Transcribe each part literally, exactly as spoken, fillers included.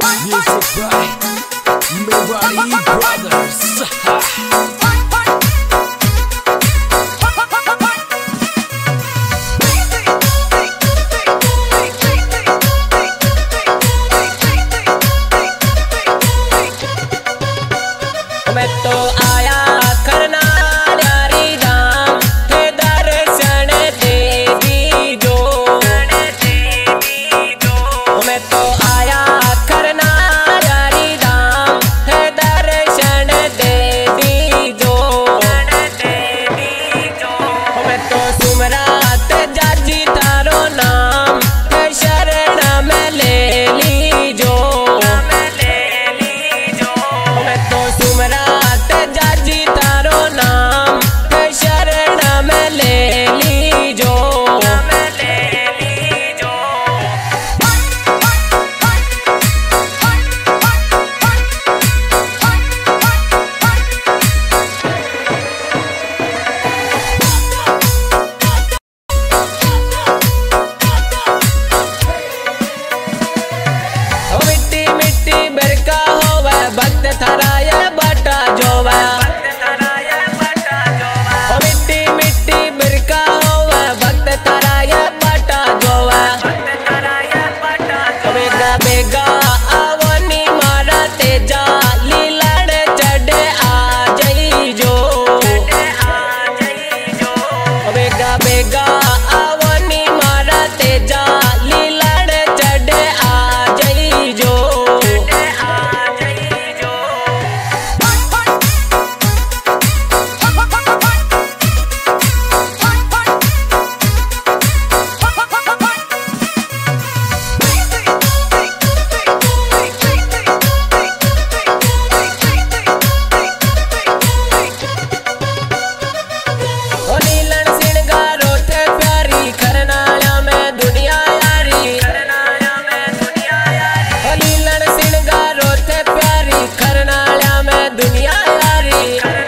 Music by Mewari Brothers. मैं तो आया करना यारी दाम थे दर्शन दे दीजो। मैं तो आया करना यारी दाम थे दर्शन दे दीजो। मैं तो सुमरात जाजी तारो नाम थे शरण में ले लीजो। मैं तो सुमरात जाजी तारो नाम थे शरण में ले लीजो। मिट्टी मिट्टी बरका होवे भक्त थराया बटा जोवा। मिट्टी मिट्टी बरका होवे भक्त थराया बटा जोवा। बेगा बेगा आवनी मारा तेजा लीलड़ चढ़े आ जईजो। बेगा बेगा आवनी मारा तेजा लीलड़ चढ़े आ जईजो। ओ नीलन सिंगारो थे प्यारी करनाया में दुनिया यारी। ओ नीलन सिंगारो थे प्यारी करनाया में दुनिया यारी।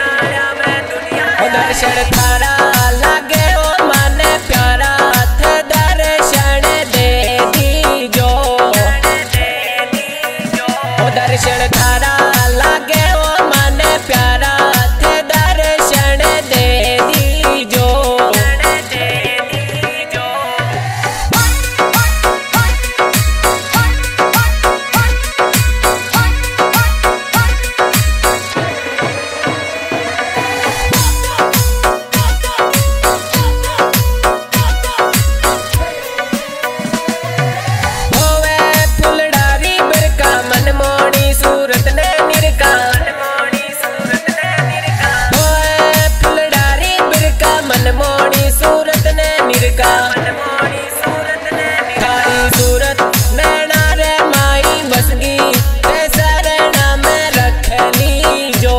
ओ दर्शन थारा लागे ओ माने प्यारा थे दर्शन दे दीजो। ओ दर्शन थारा लागे ओ माने प्यारा थे दर्शन दे दीजो। होवे फुलडारी बिरका मनमोहनी सूरत ने निरका। होवे फुलडारी बिरका मनमोहनी सूरत ने निरका। थारी सूरत नैना रे माई बसगी ते शरण में रख लीजो।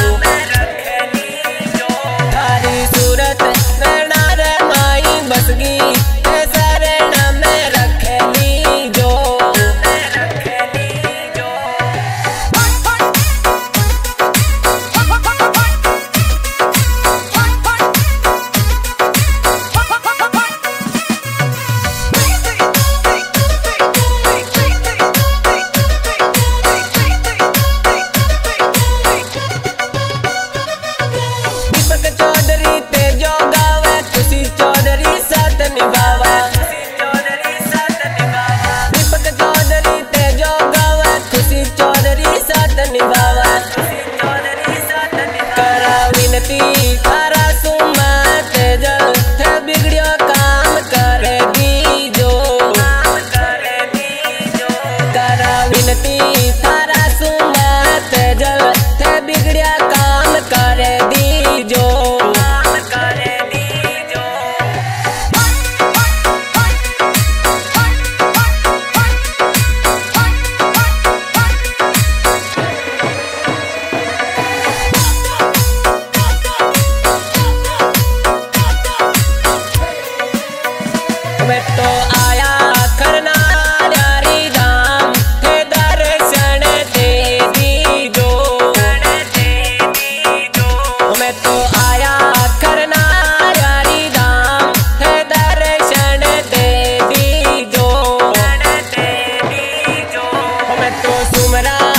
थारी सूरत नैना रे माई बसगी ते शरण में रख लीजो। दीपक चौधरी तेजो गावे खुशी चौधरी साथ निभावा। दीपक चौधरी तेजो गावे खुशी चौधरी साथ निभावा। करा विनती थारा सुमत जल थे बिगड़ियो काम कर दीजो। करा विनती थारा सुमत जल थे बिगड़िया काम कर दीजो। मैं तो आया करना यारी दाम थे दर्शन मैं तो सुमरा